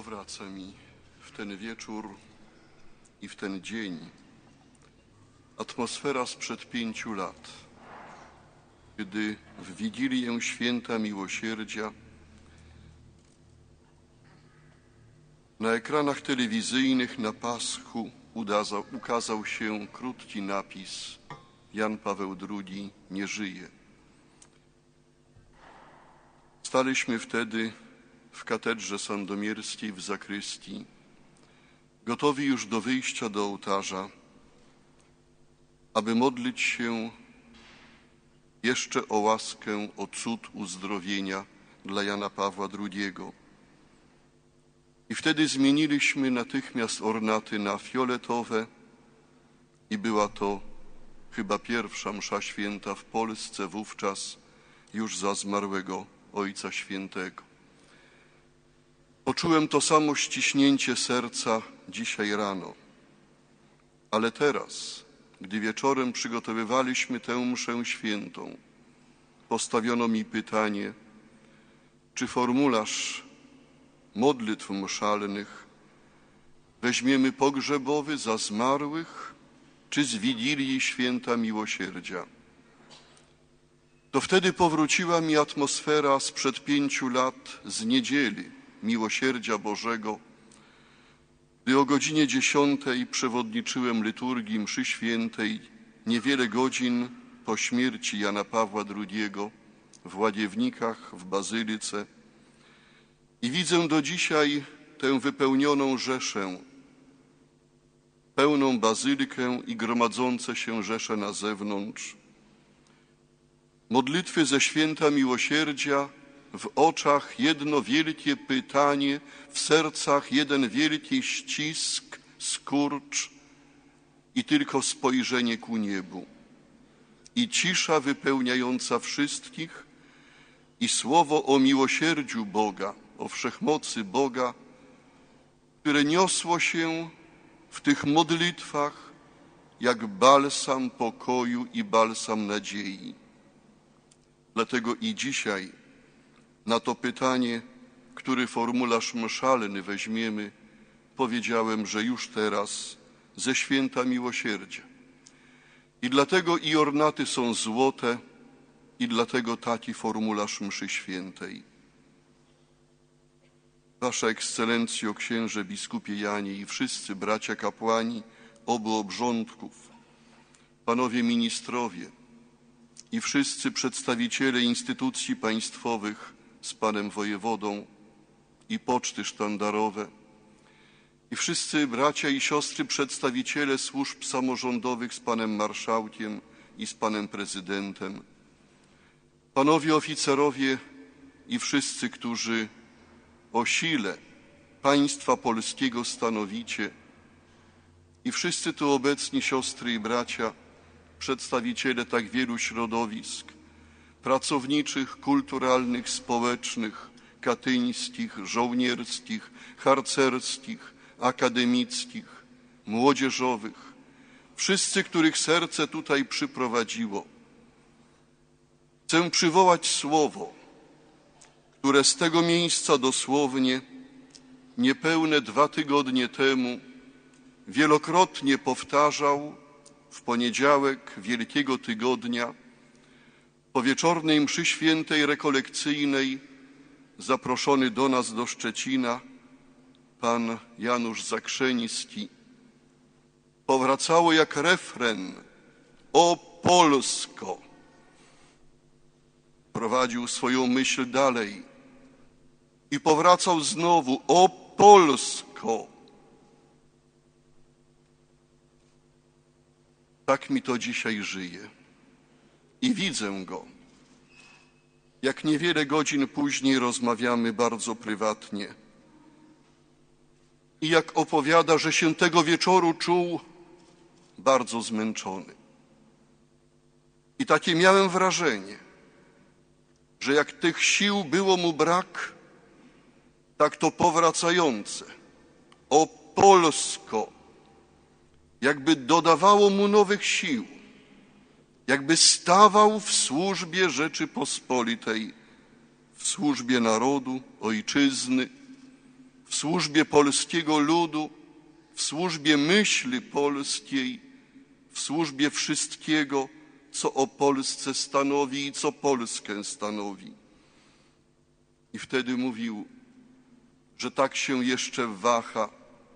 powraca mi w ten wieczór i w ten dzień atmosfera sprzed 5 lat, kiedy w Wigilię Święta Miłosierdzia na ekranach telewizyjnych na Paschu ukazał się krótki napis: Jan Paweł II nie żyje. Staliśmy wtedy w katedrze sandomierskiej w zakrystii, gotowi już do wyjścia do ołtarza, aby modlić się jeszcze o łaskę, o cud uzdrowienia dla Jana Pawła II. I wtedy zmieniliśmy natychmiast ornaty na fioletowe i była to chyba pierwsza msza święta w Polsce wówczas już za zmarłego Ojca Świętego. Poczułem to samo ściśnięcie serca dzisiaj rano, ale teraz, gdy wieczorem przygotowywaliśmy tę mszę świętą, postawiono mi pytanie, czy formularz modlitw mszalnych weźmiemy pogrzebowy za zmarłych, czy z Wigilii Święta Miłosierdzia. To wtedy powróciła mi atmosfera sprzed 5 lat z niedzieli Miłosierdzia Bożego, gdy o godzinie 10 przewodniczyłem liturgii mszy świętej niewiele godzin po śmierci Jana Pawła II w Łagiewnikach, w Bazylice. I widzę do dzisiaj tę wypełnioną rzeszę, pełną bazylikę i gromadzące się rzesze na zewnątrz. Modlitwy ze Święta Miłosierdzia, w oczach jedno wielkie pytanie, w sercach jeden wielki ścisk, skurcz i tylko spojrzenie ku niebu. I cisza wypełniająca wszystkich i słowo o miłosierdziu Boga, o wszechmocy Boga, które niosło się w tych modlitwach jak balsam pokoju i balsam nadziei. Dlatego i dzisiaj na to pytanie, który formularz mszalny weźmiemy, powiedziałem, że już teraz ze Święta Miłosierdzia. I dlatego i ornaty są złote, i dlatego taki formularz mszy świętej. Wasza Ekscelencjo, księże biskupie Janie i wszyscy bracia kapłani obu obrządków, panowie ministrowie i wszyscy przedstawiciele instytucji państwowych z panem wojewodą i poczty sztandarowe i wszyscy bracia i siostry przedstawiciele służb samorządowych z panem marszałkiem i z panem prezydentem, panowie oficerowie i wszyscy, którzy o sile państwa polskiego stanowicie i wszyscy tu obecni siostry i bracia, przedstawiciele tak wielu środowisk pracowniczych, kulturalnych, społecznych, katyńskich, żołnierskich, harcerskich, akademickich, młodzieżowych, wszyscy, których serce tutaj przyprowadziło. Chcę przywołać słowo, które z tego miejsca dosłownie niepełne 2 tygodnie temu wielokrotnie powtarzał w poniedziałek Wielkiego Tygodnia po wieczornej mszy świętej rekolekcyjnej zaproszony do nas do Szczecina pan Janusz Zakrzeński. Powracało jak refren: o Polsko! Prowadził swoją myśl dalej i powracał znowu: o Polsko! Tak mi to dzisiaj żyje i widzę go. Jak niewiele godzin później rozmawiamy bardzo prywatnie i jak opowiada, że się tego wieczoru czuł bardzo zmęczony. I takie miałem wrażenie, że jak tych sił było mu brak, tak to powracające o Polsko jakby dodawało mu nowych sił, jakby stawał w służbie Rzeczypospolitej, w służbie narodu, ojczyzny, w służbie polskiego ludu, w służbie myśli polskiej, w służbie wszystkiego, co o Polsce stanowi i co Polskę stanowi. I wtedy mówił, że tak się jeszcze waha,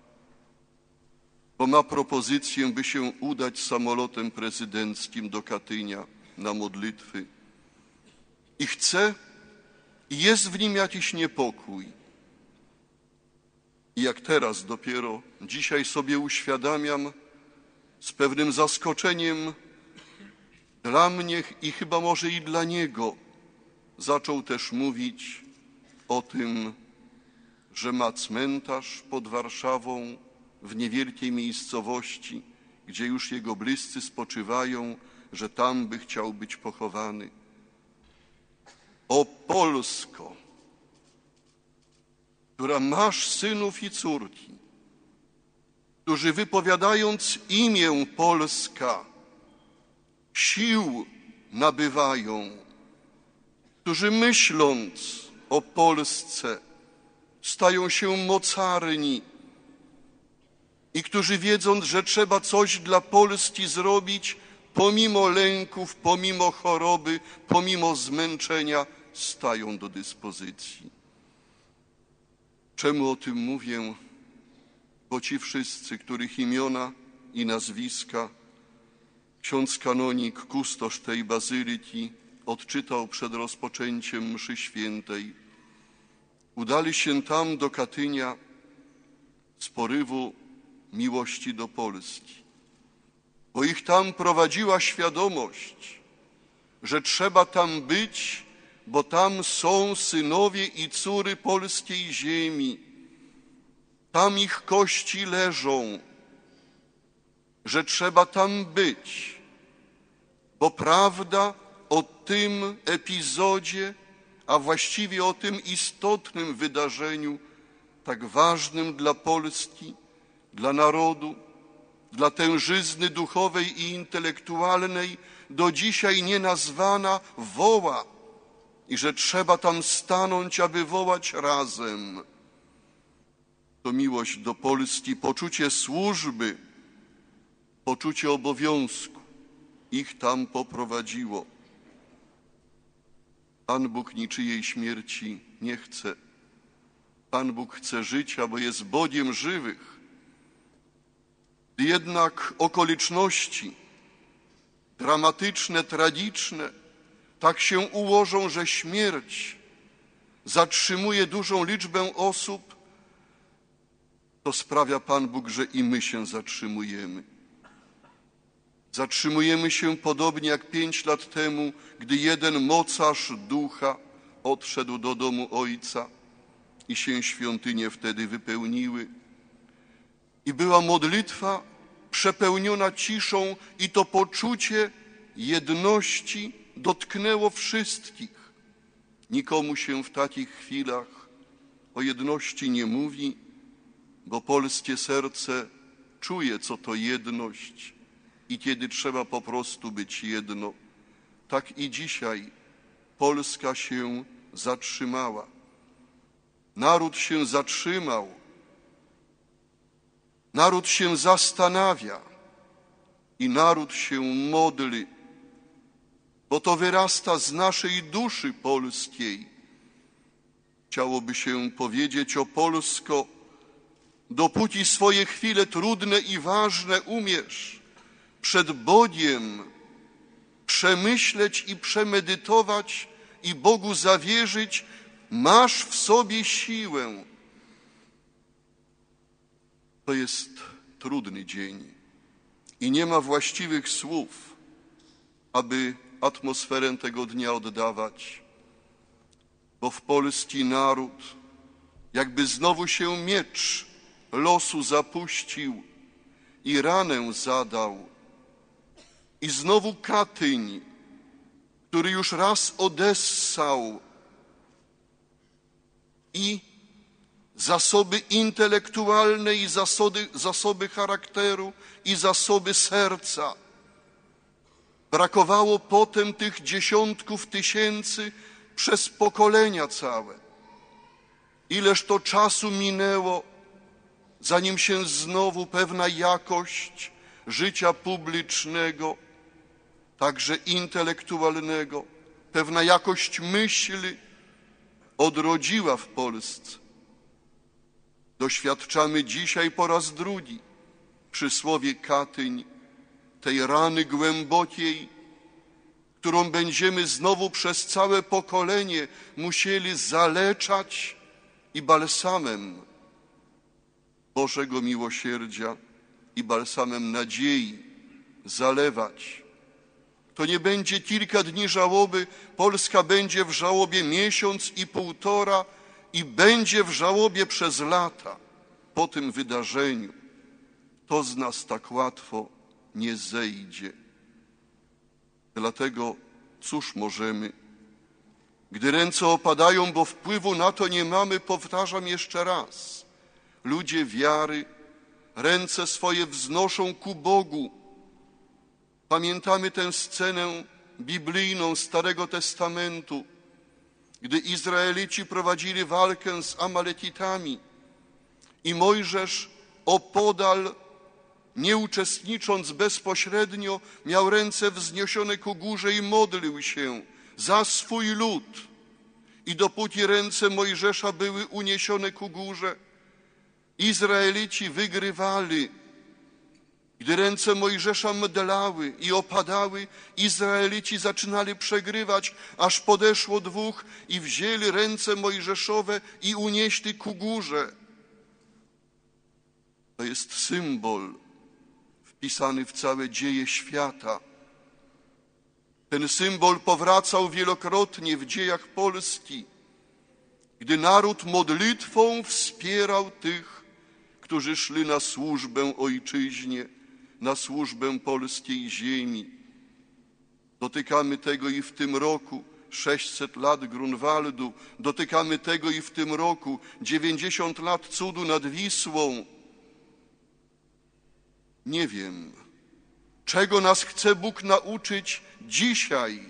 bo ma propozycję, by się udać samolotem prezydenckim do Katynia na modlitwy. I chce, i jest w nim jakiś niepokój. I jak teraz dopiero dzisiaj sobie uświadamiam z pewnym zaskoczeniem dla mnie i chyba może i dla niego, zaczął też mówić o tym, że ma cmentarz pod Warszawą w niewielkiej miejscowości, gdzie już jego bliscy spoczywają, że tam by chciał być pochowany. O Polsko, która masz synów i córki, którzy wypowiadając imię Polska sił nabywają, którzy myśląc o Polsce stają się mocarni i którzy wiedząc, że trzeba coś dla Polski zrobić, pomimo lęków, pomimo choroby, pomimo zmęczenia, stają do dyspozycji. Czemu o tym mówię? Bo ci wszyscy, których imiona i nazwiska ksiądz kanonik, kustosz tej bazyliki odczytał przed rozpoczęciem mszy świętej, udali się tam do Katynia z porywu miłości do Polski, bo ich tam prowadziła świadomość, że trzeba tam być, bo tam są synowie i córy polskiej ziemi, tam ich kości leżą, że trzeba tam być, bo prawda o tym epizodzie, a właściwie o tym istotnym wydarzeniu, tak ważnym dla Polski, dla narodu, dla tężyzny duchowej i intelektualnej, do dzisiaj nienazwana, woła i że trzeba tam stanąć, aby wołać razem. To miłość do Polski, poczucie służby, poczucie obowiązku ich tam poprowadziło. Pan Bóg niczyjej śmierci nie chce. Pan Bóg chce życia, bo jest Bogiem żywych. Gdy jednak okoliczności dramatyczne, tragiczne tak się ułożą, że śmierć zatrzymuje dużą liczbę osób, to sprawia Pan Bóg, że i my się zatrzymujemy. Zatrzymujemy się podobnie jak 5 lat temu, gdy jeden mocarz ducha odszedł do domu Ojca i się świątynie wtedy wypełniły. I była modlitwa przepełniona ciszą i to poczucie jedności dotknęło wszystkich. Nikomu się w takich chwilach o jedności nie mówi, bo polskie serce czuje, co to jedność i kiedy trzeba po prostu być jedno. Tak i dzisiaj Polska się zatrzymała. Naród się zatrzymał. Naród się zastanawia i naród się modli, bo to wyrasta z naszej duszy polskiej. Chciałoby się powiedzieć o Polsko, dopóki swoje chwile trudne i ważne umiesz przed Bogiem przemyśleć i przemedytować i Bogu zawierzyć, masz w sobie siłę. To jest trudny dzień i nie ma właściwych słów, aby atmosferę tego dnia oddawać, bo w polski naród jakby znowu się miecz losu zapuścił i ranę zadał. I znowu Katyń, który już raz odessał i zasoby intelektualne, i zasoby charakteru, i zasoby serca. Brakowało potem tych dziesiątków tysięcy przez pokolenia całe. Ileż to czasu minęło, zanim się znowu pewna jakość życia publicznego, także intelektualnego, pewna jakość myśli odrodziła w Polsce. Doświadczamy dzisiaj po raz drugi przy słowie Katyń tej rany głębokiej, którą będziemy znowu przez całe pokolenie musieli zaleczać i balsamem Bożego miłosierdzia i balsamem nadziei zalewać. To nie będzie kilka dni żałoby, Polska będzie w żałobie miesiąc i półtora i będzie w żałobie przez lata po tym wydarzeniu. To z nas tak łatwo nie zejdzie. Dlatego cóż możemy? Gdy ręce opadają, bo wpływu na to nie mamy, powtarzam jeszcze raz, ludzie wiary ręce swoje wznoszą ku Bogu. Pamiętamy tę scenę biblijną Starego Testamentu, gdy Izraelici prowadzili walkę z Amalekitami i Mojżesz opodal, nie uczestnicząc bezpośrednio, miał ręce wzniesione ku górze i modlił się za swój lud. I dopóki ręce Mojżesza były uniesione ku górze, Izraelici wygrywali. Gdy ręce Mojżesza mdlały i opadały, Izraelici zaczynali przegrywać, aż podeszło dwóch i wzięli ręce Mojżeszowe i unieśli ku górze. To jest symbol wpisany w całe dzieje świata. Ten symbol powracał wielokrotnie w dziejach Polski, gdy naród modlitwą wspierał tych, którzy szli na służbę ojczyźnie, na służbę polskiej ziemi. Dotykamy tego i w tym roku 600 lat Grunwaldu, dotykamy tego i w tym roku 90 lat cudu nad Wisłą. Nie wiem, czego nas chce Bóg nauczyć dzisiaj,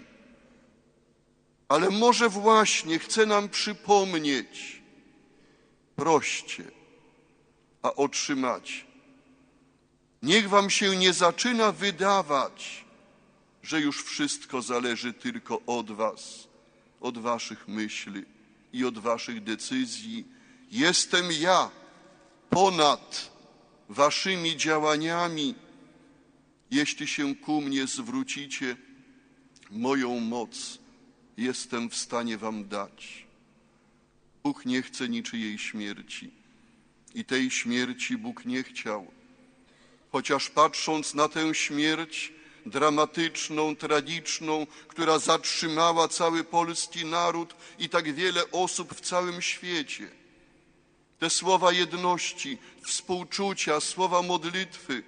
ale może właśnie chce nam przypomnieć: proście, a otrzymacie. Niech wam się nie zaczyna wydawać, że już wszystko zależy tylko od was, od waszych myśli i od waszych decyzji. Jestem ja ponad waszymi działaniami. Jeśli się ku mnie zwrócicie, moją moc jestem w stanie wam dać. Bóg nie chce niczyjej śmierci i tej śmierci Bóg nie chciał. Chociaż patrząc na tę śmierć dramatyczną, tragiczną, która zatrzymała cały polski naród i tak wiele osób w całym świecie, te słowa jedności, współczucia, słowa modlitwy,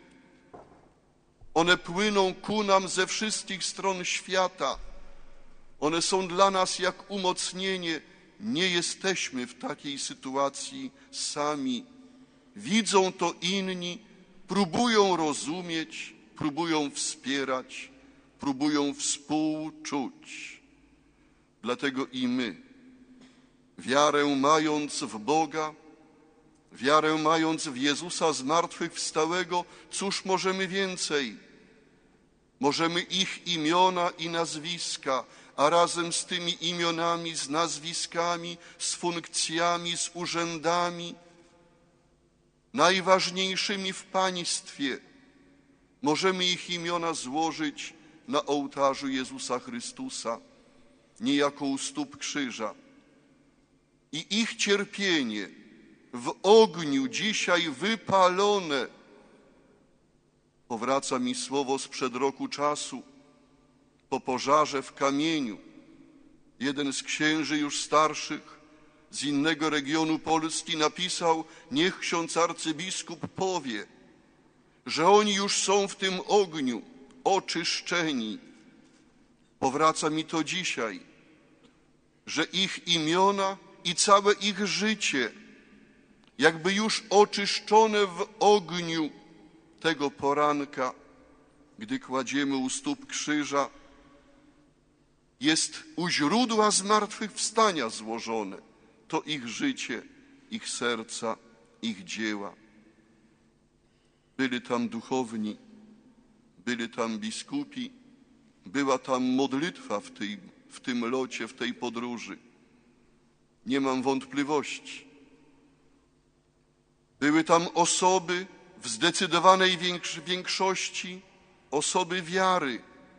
one płyną ku nam ze wszystkich stron świata. One są dla nas jak umocnienie. Nie jesteśmy w takiej sytuacji sami. Widzą to inni, próbują rozumieć, próbują wspierać, próbują współczuć. Dlatego i my, wiarę mając w Boga, wiarę mając w Jezusa zmartwychwstałego, cóż możemy więcej? Możemy ich imiona i nazwiska, a razem z tymi imionami, z nazwiskami, z funkcjami, z urzędami, najważniejszymi w państwie, możemy ich imiona złożyć na ołtarzu Jezusa Chrystusa, niejako u stóp krzyża. I ich cierpienie w ogniu dzisiaj wypalone. Powraca mi słowo sprzed roku czasu, po pożarze w Kamieniu. Jeden z księży już starszych z innego regionu Polski napisał: niech ksiądz arcybiskup powie, że oni już są w tym ogniu oczyszczeni. Powraca mi to dzisiaj, że ich imiona i całe ich życie jakby już oczyszczone w ogniu tego poranka, gdy kładziemy u stóp krzyża, jest u źródła zmartwychwstania złożone. To ich życie ich serca, ich dzieła. Byli tam duchowni, byli tam biskupi, była tam modlitwa w tym locie, w tej podróży. Nie mam wątpliwości. Były tam osoby, w zdecydowanej większości osoby wiary,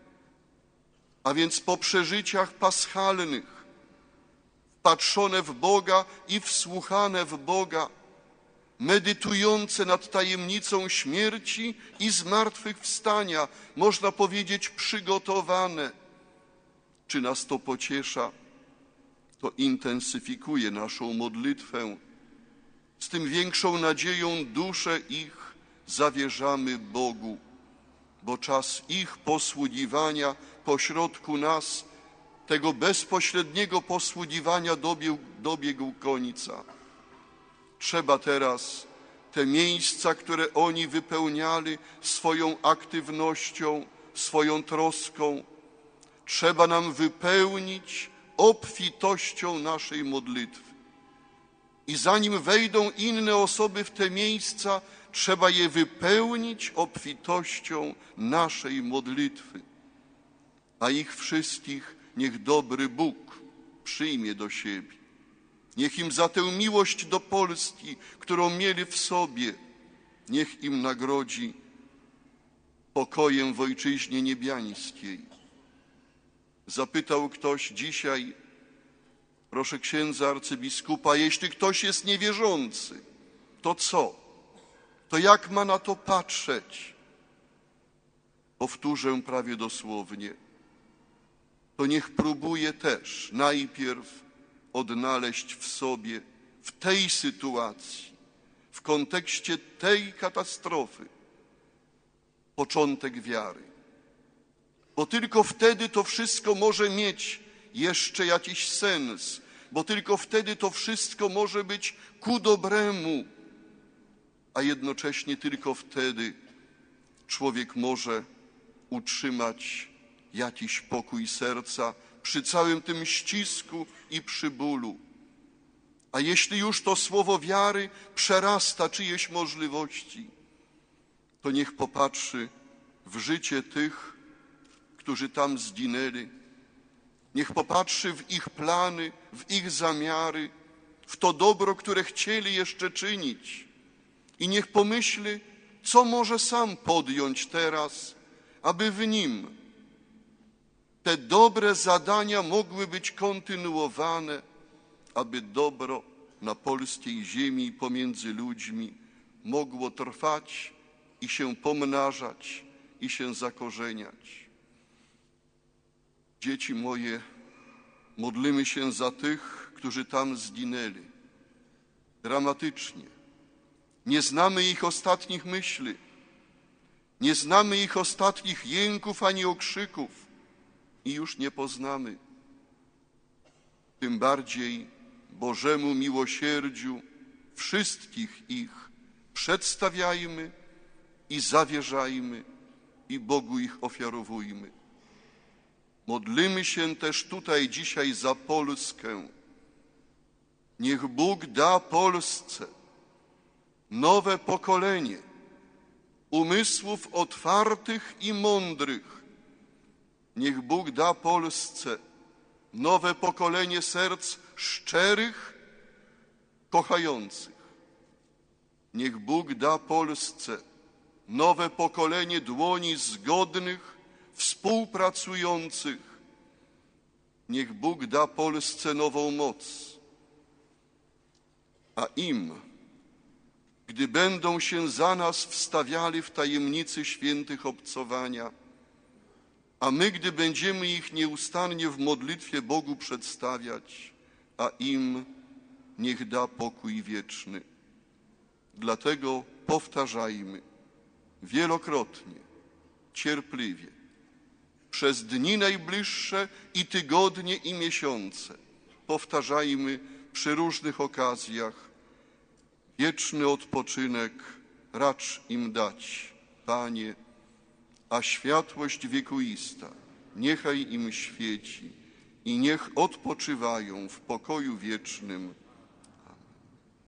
a więc po przeżyciach paschalnych, patrzone w Boga i wsłuchane w Boga, medytujące nad tajemnicą śmierci i zmartwychwstania, można powiedzieć przygotowane. Czy nas to pociesza? To intensyfikuje naszą modlitwę. Z tym większą nadzieją dusze ich zawierzamy Bogu, bo czas ich posługiwania pośrodku nas, tego bezpośredniego posługiwania dobiegł końca. Trzeba teraz te miejsca, które oni wypełniali swoją aktywnością, swoją troską, trzeba nam wypełnić obfitością naszej modlitwy. I zanim wejdą inne osoby w te miejsca, trzeba je wypełnić obfitością naszej modlitwy. A ich wszystkich niech dobry Bóg przyjmie do siebie. Niech im za tę miłość do Polski, którą mieli w sobie, niech im nagrodzi pokojem w Ojczyźnie niebiańskiej. Zapytał ktoś dzisiaj, proszę księdza arcybiskupa, jeśli ktoś jest niewierzący, to co? To jak ma na to patrzeć? Powtórzę prawie dosłownie. To niech próbuje też najpierw odnaleźć w sobie, w tej sytuacji, w kontekście tej katastrofy, początek wiary. Bo tylko wtedy to wszystko może mieć jeszcze jakiś sens, bo tylko wtedy to wszystko może być ku dobremu, a jednocześnie tylko wtedy człowiek może utrzymać jakiś pokój serca przy całym tym ścisku i przy bólu. A jeśli już to słowo wiary przerasta czyjeś możliwości, to niech popatrzy w życie tych, którzy tam zginęli. Niech popatrzy w ich plany, w ich zamiary, w to dobro, które chcieli jeszcze czynić. I niech pomyśli, co może sam podjąć teraz, aby w nim te dobre zadania mogły być kontynuowane, aby dobro na polskiej ziemi i pomiędzy ludźmi mogło trwać i się pomnażać i się zakorzeniać. Dzieci moje, modlimy się za tych, którzy tam zginęli. Dramatycznie. Nie znamy ich ostatnich myśli. Nie znamy ich ostatnich jęków ani okrzyków i już nie poznamy. Tym bardziej Bożemu miłosierdziu wszystkich ich przedstawiajmy i zawierzajmy i Bogu ich ofiarowujmy. Modlimy się też tutaj dzisiaj za Polskę. Niech Bóg da Polsce nowe pokolenie umysłów otwartych i mądrych. Niech Bóg da Polsce nowe pokolenie serc szczerych, kochających. Niech Bóg da Polsce nowe pokolenie dłoni zgodnych, współpracujących. Niech Bóg da Polsce nową moc. A im, gdy będą się za nas wstawiali w tajemnicy świętych obcowania, a my, gdy będziemy ich nieustannie w modlitwie Bogu przedstawiać, a im niech da pokój wieczny. Dlatego powtarzajmy wielokrotnie, cierpliwie, przez dni najbliższe i tygodnie i miesiące. Powtarzajmy przy różnych okazjach. Wieczny odpoczynek racz im dać, Panie, a światłość wiekuista niechaj im świeci i niech odpoczywają w pokoju wiecznym